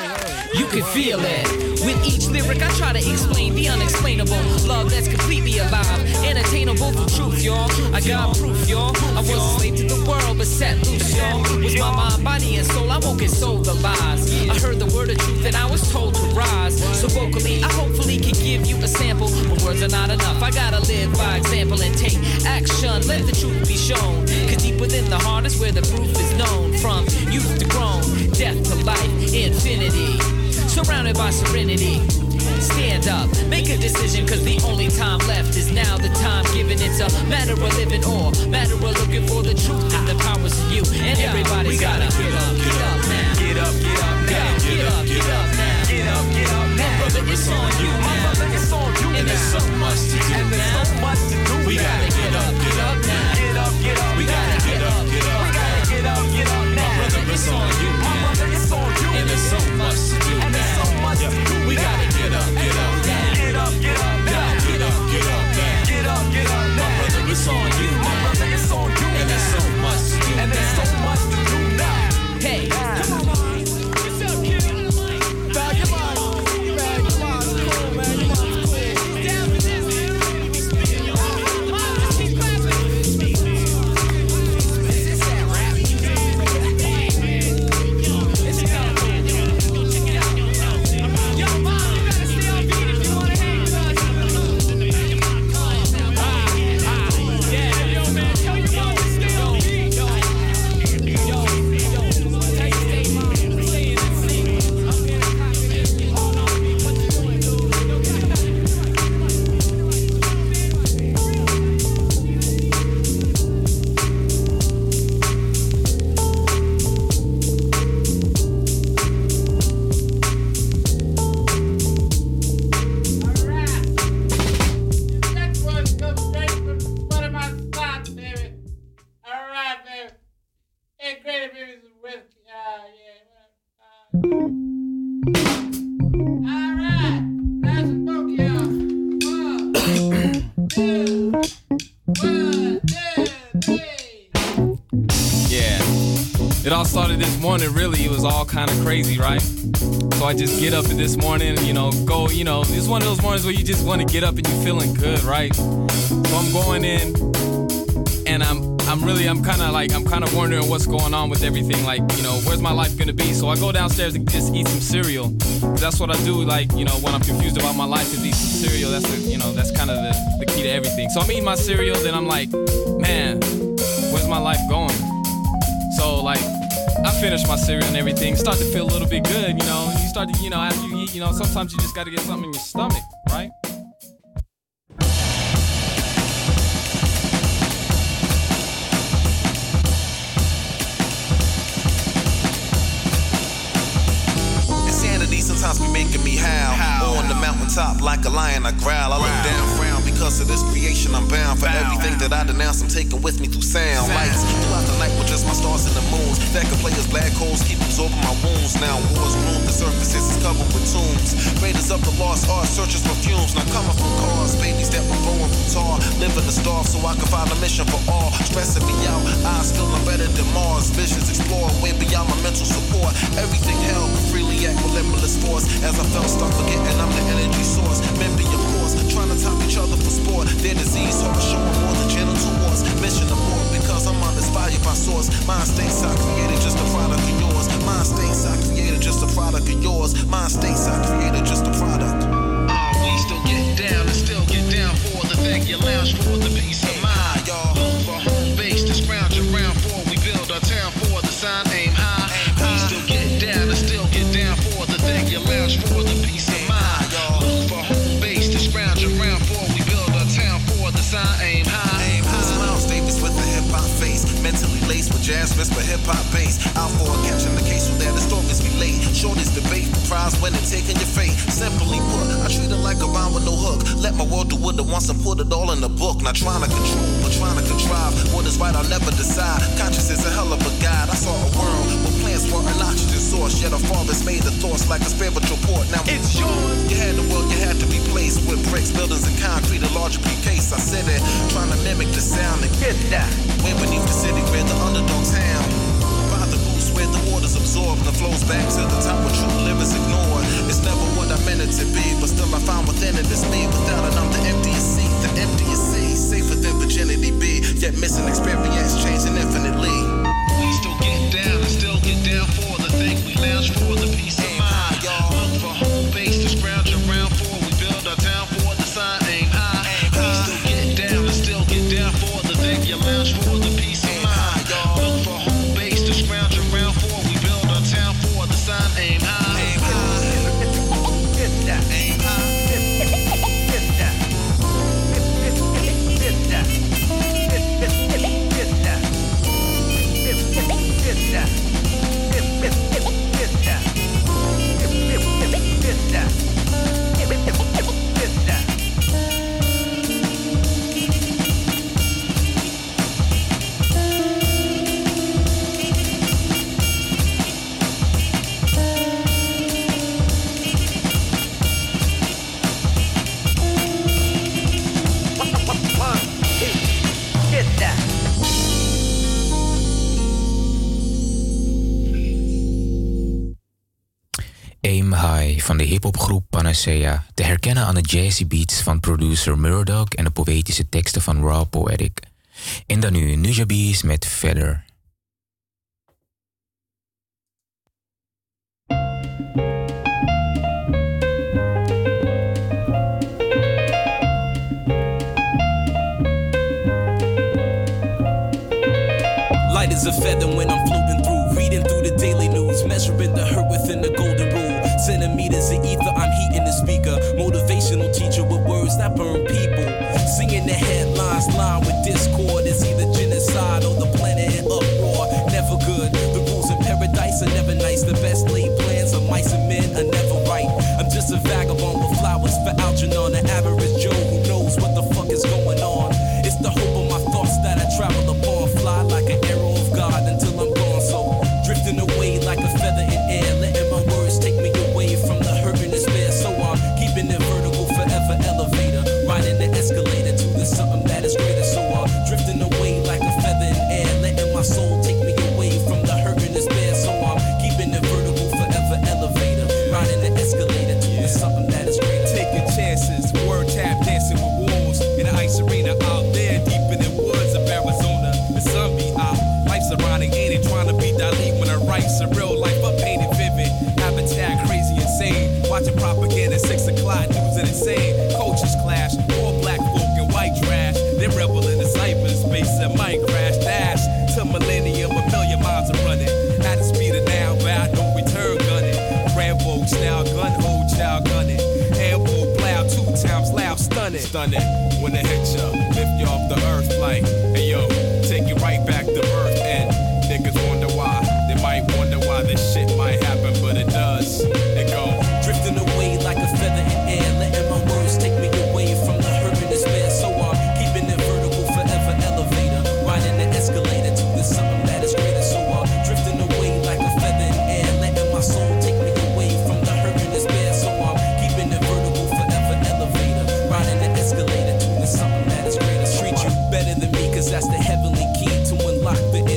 you can feel it. With each lyric, I try to explain the unexplainable. Love that's completely alive, unattainable for truth, y'all. I got proof, y'all. I was a slave to the world, but set loose, y'all. Was my mind, body, and soul. I won't get sold the lies. I heard the word of truth, and I was told to rise. So vocally, I hopefully can give you a sample. But words are not enough. I gotta live by example and take action. Let the truth be shown. Cause deep within the heart is where the proof is known. From youth to grown, death to life, infinity. Surrounded by serenity. Stand up, make a decision, cause the only time left is now. The time given, it's a matter of living or matter of looking for the truth and the powers in you. And yeah, everybody's gotta get up, get up now. Get up, get up now. Get up, get up now. Get up, get up now. My brother, it's on you now. My brother, it's on you now. And there's so much to do and there's so much to do. We gotta get up, get up now. Get up, get up. We gotta get up, get up. We gotta get up, get up now. My brother, it's on you now. My brother, it's on you. And there's so much to do now. And there's so much to do. We gotta get up, get up now. Get up, get up now. Get up, get up now. Get up, get up now. My brother, it's on you now. My brother, it's on you. And there's so much to do now. And there's so much to do now. Hey, come on, man. What's up, kid? Bag your mind. Bag your mind. Cool, man. Your mind's cool. Down for this. It all started this morning, really. It was all kind of crazy, right? So I just get up this morning, you know, go, you know, it's one of those mornings where you just want to get up and you're feeling good, right? So I'm going in and I'm I'm really, I'm kind of like, I'm kind of wondering what's going on with everything. Like, you know, where's my life going to be? So I go downstairs and just eat some cereal. That's what I do, like, you know, when I'm confused about my life is eat some cereal. That's the, you know, that's kind of the, the key to everything. So I'm eating my cereal, then I'm like, man, where's my life going? So, like, I finish my cereal and everything, start to feel a little bit good, you know. You start to, you know, after you eat, you know, sometimes you just got to get something in your stomach, right? Sometimes be making me howl. howl. On the mountaintop like a lion I growl. I look wow. down, frown because of this creation I'm bound. For wow. everything that I denounce I'm taking with me through sound. sound. Lights throughout the night with just my stars and the moons. That can play as black holes, keep absorbing my wounds. Now wars room, the surface is covered with tombs. Raiders of the lost art, searchers for fumes. Now coming from cars, babies that were born from tar. Living to starve so I can find a mission for all. Stressing me out, eyes feel I'm better than Mars. Visions explore way beyond my mental support. Everything held can freely act with limitless force. As I felt, start forgetting I'm the energy source. Memory, of course, trying to top each other for sport. Their disease, hope showing more than gentle towards. Mission abort because I'm uninspired by source. Mind states I created just a product of yours. Mind states I created just a product of yours. Mind states I created just a product. Uh, we still get down and still get down for the thing you lounge for the peace of mind. Y'all look for home base to scrounge around for. We build our town for the sign aim high. We still get down and still get down for the thing you lounge for the peace of mind. Y'all look for home base to scrounge around for. We build our town for the sign aim high. Aim high. Miles Davis with the hip hop face, mentally laced with jazz wrist for hip hop bass. Out for catching the case so that the stories relate. Shorties debate for prize when they taking your fate. Simply put, I treat it like a rhyme with no hook. Let my world do what it wants and put it all in the book. Not trying to control, but trying to contrive. What is right, I'll never decide. Conscious is a hell of a guide. I saw a world where plants were an oxygen source. Yet our fathers made the thoughts like a spiritual port. Now it's yours. You had the world, you had to be placed with bricks, buildings, and concrete. A larger case. I said it, trying to mimic the sound and get that. Way beneath the city where the underdog's hound. By the roots where the water's absorbed and the flows back to the top where true livers ignored. It's never what I meant it to be, but still I found within it is me. Without it, I'm the emptiest seat, the emptiest sea. Safer than virginity be, yet missing experience, changing infinitely. We still get down and still get down for the thing we lounge for, the peace of mind. Y'all look for home base to scrounge around for. We build our town for the sign aim high. We still get down and still get down for the thing you lounge for, the peace of mind. Y'all look for home base to scrounge around for. We build our town for the sign aim high. Aim high. Get that. Aim high. Get that. Get that. Get that. Get that. Aim High van de hiphopgroep Panacea, te herkennen aan de jazzy beats van producer Murdoch en de poëtische teksten van Raw Poetic. En dan nu Nujabes met Feather. Light as a feather when I'm floating through, reading through the daily news, measuring the hurt within the golden rule. Centimeters of ether, I'm heating the speaker. Motivational teacher with words that burn people. Singing the headlines, line with discord. It's either genocide or the planet in uproar. Never good. The rules in paradise are never nice. The best laid plans of mice and men are never right. I'm just a vagabond with flowers for Algernon, an average Joe who knows what the fuck is going on. It's the hope of my thoughts that I travel upon. Fly like an arrow of God until I'm gone. So drifting away like a feather in air, letting my words take me away from the hurt and despair. So I'm keeping it vertical, forever elevator, riding the escalator to the something that is greater. So I'm drifting away like a feather in air, letting my soul take me away from the hurt and despair. So I'm keeping it vertical, forever elevator, riding the escalator to the something that is greater. Taking chances, word tap dancing with wolves in the ice arena out there deep in the woods of Arizona. The sun be out, life's ironic, ain't it? Trying to be Dali when I write surreal life, I painted vivid. Habitat crazy, insane. Watching propaganda, six o'clock news and insane. Cultures clash, all black folk and white trash. They rebel in the cyberspace and might crash. Dash to millennium, a million miles are running. At the speed of now, bow, no return gunning. Rambo style, gun hold, child gunning. Ambo plow, two times loud, stunning. Stunning, when they hit ya, lift you off the earth like, hey yo, take you right back to earth. And niggas wonder why, they might wonder why this shit might happen, but it does. It go drifting away like a feather in air, letting my words take me away from the hurt and despair. So I'm keeping it vertical, forever elevator, riding the escalator to the something that is greater. So I'm drifting away like a feather in air, letting my soul take me away from the hurt and despair. So I'm keeping it vertical, forever elevator, riding the escalator to the something that is greater. Treat you better than me, cause that's the heavenly key to unlock the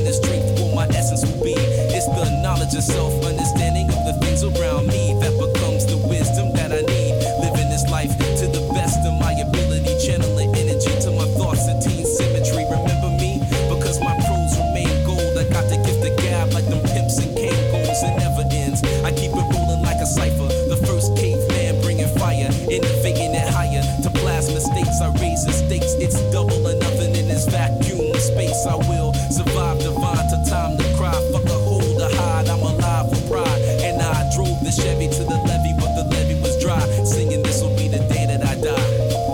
It's double or nothing in this vacuum space. I will survive divine to time to cry. Fuck a hold to hide, I'm alive for pride. And I drove the Chevy to the levee, but the levee was dry. Singing this will be the day that I die.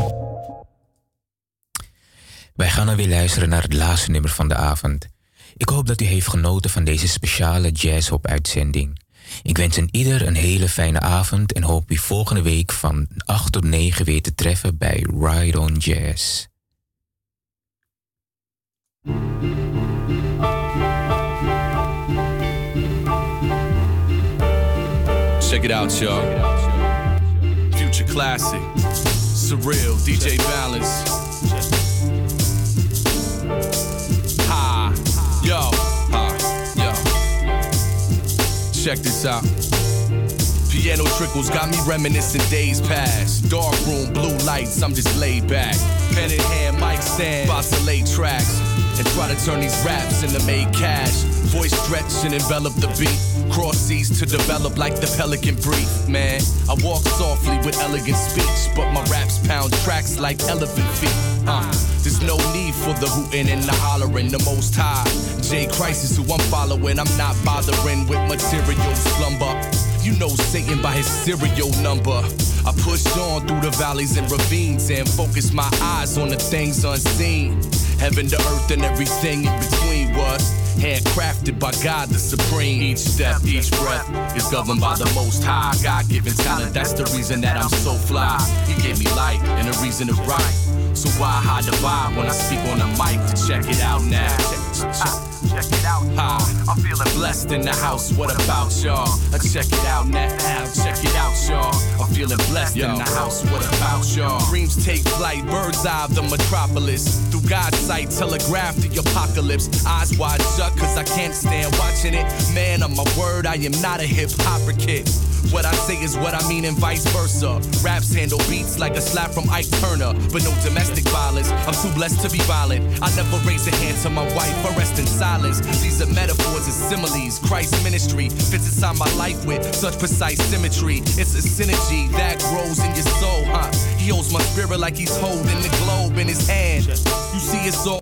Wij gaan dan weer luisteren naar het laatste nummer van de avond. Ik hoop dat u heeft genoten van deze speciale Jazzhop-uitzending. Ik wens een ieder een hele fijne avond en hoop u volgende week van acht tot negen weer te treffen bij Ride on Jazz. Check it out, y'all. Future classic. Surreal, D J Balance. Ha, yo, ha, yo. Check this out. Piano trickles got me reminiscing days past. Dark room, blue lights, I'm just laid back. Pen in hand, mic stand, about to lay tracks. And try to turn these raps into made cash. Voice stretch and envelop the beat. Cross seas to develop like the pelican brief. Man, I walk softly with elegant speech, but my raps pound tracks like elephant feet. Uh, there's no need for the hooting and the hollering. The most high, J Crisis who I'm following. I'm not bothering with material slumber. You know Satan by his serial number. I pushed on through the valleys and ravines and focused my eyes on the things unseen. Heaven to earth and everything in between was handcrafted by God the Supreme. Each step, each breath is governed by the Most High. God-given talent, that's the reason that I'm so fly. He gave me light and a reason to write. So why hide the vibe when I speak on the mic? To check it out now. Check it out, ha. I'm feeling blessed in the house. What about y'all? Uh, check it out now. Check it out, y'all. I'm feeling blessed Yo. in the house. What about y'all? Dreams take flight, bird's eye of the metropolis. Through God's sight, telegraph the apocalypse. Eyes wide shut, cause I can't stand watching it. Man, on my word, I am not a hip-hopper. What I say is what I mean and vice versa. Raps handle beats like a slap from Ike Turner, but no domestic violence. I'm too blessed to be violent. I never raise a hand to my wife, I rest in silence. These are metaphors and similes. Christ's ministry fits inside my life with such precise symmetry. It's a synergy that grows in your soul, huh? He holds my spirit like he's holding the globe in his hand. You see, it's all